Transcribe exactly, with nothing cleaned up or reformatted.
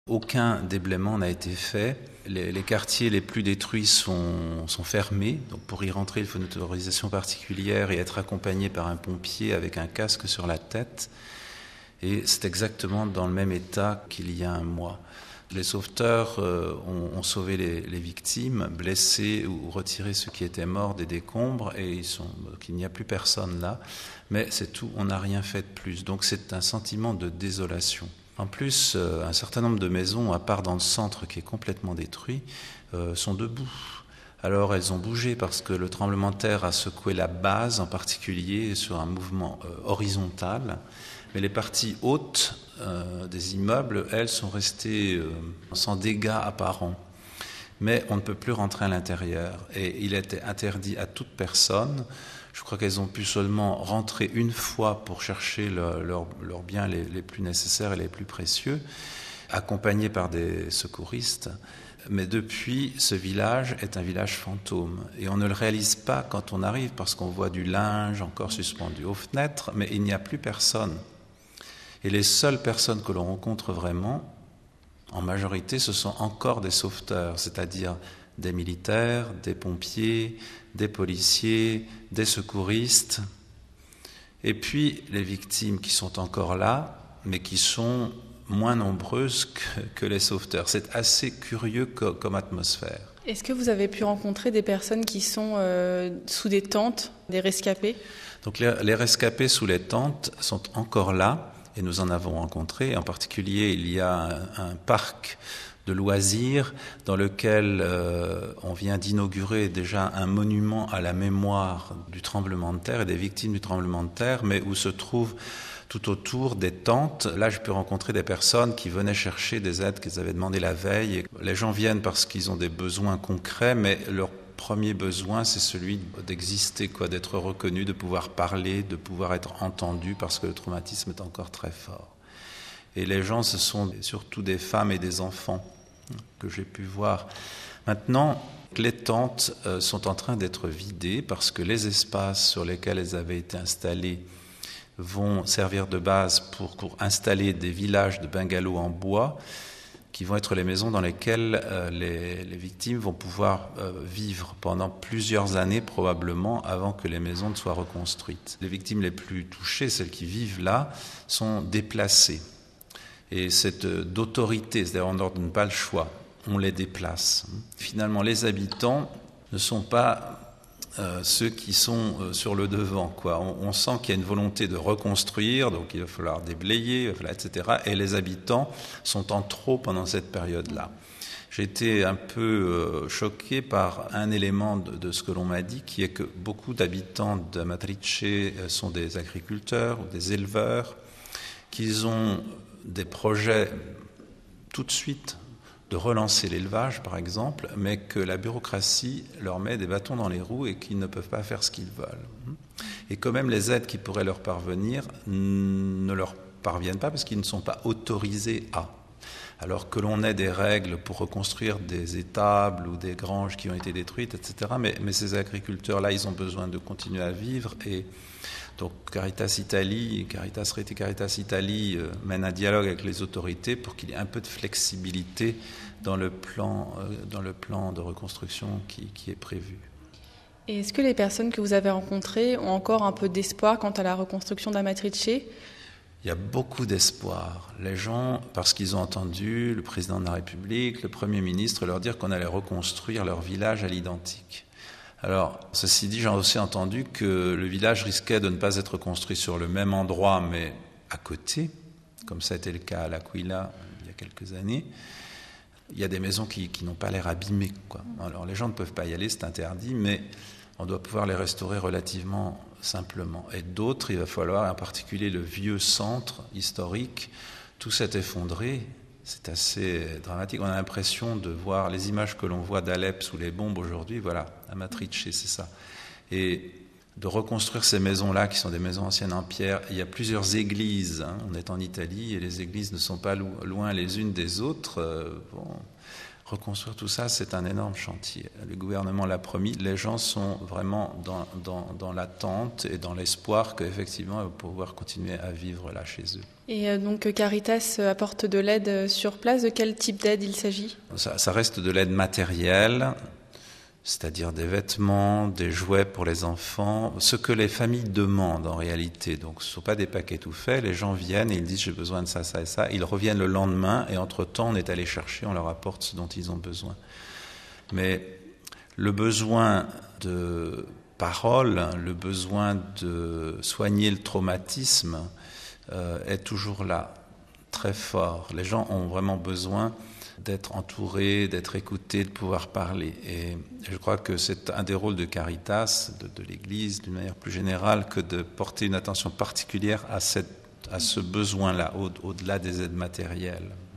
Aucun déblaiement n'a été fait. Les, les quartiers les plus détruits sont, sont fermés. Donc pour y rentrer, il faut une autorisation particulière et être accompagné par un pompier avec un casque sur la tête. Et c'est exactement dans le même état qu'il y a un mois. Les sauveteurs euh, ont, ont sauvé les, les victimes, blessés ou retiré ceux qui étaient morts des décombres, et ils sont, donc il n'y a plus personne là. Mais c'est tout, on n'a rien fait de plus. Donc c'est un sentiment de désolation. En plus, euh, un certain nombre de maisons, à part dans le centre qui est complètement détruit, euh, sont debout. Alors elles ont bougé parce que le tremblement de terre a secoué la base, en particulier sur un mouvement euh, horizontal. Mais les parties hautes euh, des immeubles, elles, sont restées euh, sans dégâts apparents. Mais on ne peut plus rentrer à l'intérieur. Et il était interdit à toute personne. Je crois qu'elles ont pu seulement rentrer une fois pour chercher leurs leur, leur biens les, les plus nécessaires et les plus précieux, accompagnées par des secouristes. Mais depuis, ce village est un village fantôme. Et on ne le réalise pas quand on arrive, parce qu'on voit du linge encore suspendu aux fenêtres, mais il n'y a plus personne. Et les seules personnes que l'on rencontre vraiment, en majorité, ce sont encore des sauveteurs, c'est-à-dire des militaires, des pompiers, des policiers, des secouristes. Et puis les victimes qui sont encore là, mais qui sont moins nombreuses que, que les sauveteurs. C'est assez curieux co- comme atmosphère. Est-ce que vous avez pu rencontrer des personnes qui sont euh, sous des tentes, des rescapés ? Donc les, les rescapés sous les tentes sont encore là. Et nous en avons rencontré. En particulier, il y a un, un parc de loisirs dans lequel euh, on vient d'inaugurer déjà un monument à la mémoire du tremblement de terre et des victimes du tremblement de terre, mais où se trouvent tout autour des tentes. Là, j'ai pu rencontrer des personnes qui venaient chercher des aides qu'ils avaient demandées la veille. Et les gens viennent parce qu'ils ont des besoins concrets, mais leur premier besoin, c'est celui d'exister, quoi, d'être reconnu, de pouvoir parler, de pouvoir être entendu, parce que le traumatisme est encore très fort. Et les gens, ce sont surtout des femmes et des enfants que j'ai pu voir. Maintenant, les tentes sont en train d'être vidées parce que les espaces sur lesquels elles avaient été installées vont servir de base pour, pour installer des villages de bungalows en bois, qui vont être les maisons dans lesquelles euh, les, les victimes vont pouvoir euh, vivre pendant plusieurs années probablement avant que les maisons ne soient reconstruites. Les victimes les plus touchées, celles qui vivent là, sont déplacées. Et c'est euh, d'autorité, c'est-à-dire on leur donne pas le choix, on les déplace. Finalement, les habitants ne sont pas euh, ceux qui sont euh, sur le devant, quoi. On, on sent qu'il y a une volonté de reconstruire, donc il va falloir déblayer, il va falloir, et cetera. Et les habitants sont en trop pendant cette période-là. J'ai été un peu euh, choqué par un élément de, de ce que l'on m'a dit, qui est que beaucoup d'habitants d'Amatrice sont des agriculteurs ou des éleveurs, qu'ils ont des projets tout de suite de relancer l'élevage, par exemple, mais que la bureaucratie leur met des bâtons dans les roues et qu'ils ne peuvent pas faire ce qu'ils veulent. Et quand même, les aides qui pourraient leur parvenir ne leur parviennent pas parce qu'ils ne sont pas autorisés à. Alors que l'on ait des règles pour reconstruire des étables ou des granges qui ont été détruites, et cetera. Mais, mais ces agriculteurs-là, ils ont besoin de continuer à vivre. Et donc Caritas Italie, Caritas Rete Caritas Italie euh, mène un dialogue avec les autorités pour qu'il y ait un peu de flexibilité dans le plan, euh, dans le plan de reconstruction qui, qui est prévu. Et est-ce que les personnes que vous avez rencontrées ont encore un peu d'espoir quant à la reconstruction d'Amatrice ? Il y a beaucoup d'espoir. Les gens, parce qu'ils ont entendu le président de la République, le Premier ministre leur dire qu'on allait reconstruire leur village à l'identique. Alors, ceci dit, j'ai aussi entendu que le village risquait de ne pas être construit sur le même endroit, mais à côté, comme ça a été le cas à l'Aquila il y a quelques années. Il y a des maisons qui, qui n'ont pas l'air abîmées, quoi. Alors, les gens ne peuvent pas y aller, c'est interdit, mais on doit pouvoir les restaurer relativement simplement. Et d'autres, il va falloir, en particulier le vieux centre historique, tout s'est effondré. C'est assez dramatique. On a l'impression de voir les images que l'on voit d'Alep sous les bombes aujourd'hui. Voilà, Amatrice, c'est ça. Et de reconstruire ces maisons-là, qui sont des maisons anciennes en pierre. Il y a plusieurs églises. Hein. On est en Italie et les églises ne sont pas lo- loin les unes des autres. Euh, bon. Reconstruire tout ça, c'est un énorme chantier. Le gouvernement l'a promis. Les gens sont vraiment dans, dans, dans l'attente et dans l'espoir qu'effectivement, ils vont pouvoir continuer à vivre là chez eux. Et donc Caritas apporte de l'aide sur place. De quel type d'aide il s'agit ? Ça, ça reste de l'aide matérielle, c'est-à-dire des vêtements, des jouets pour les enfants, ce que les familles demandent en réalité. Donc ce ne sont pas des paquets tout faits, les gens viennent et ils disent j'ai besoin de ça, ça et ça. Ils reviennent le lendemain et entre-temps on est allé chercher, on leur apporte ce dont ils ont besoin. Mais le besoin de parole, le besoin de soigner le traumatisme euh, est toujours là, très fort. Les gens ont vraiment besoin d'être entourés, d'être écoutés, de pouvoir parler. Et je crois que c'est un des rôles de Caritas, de, de l'Église, d'une manière plus générale, que de porter une attention particulière à, cette, à ce besoin-là, au, au-delà des aides matérielles.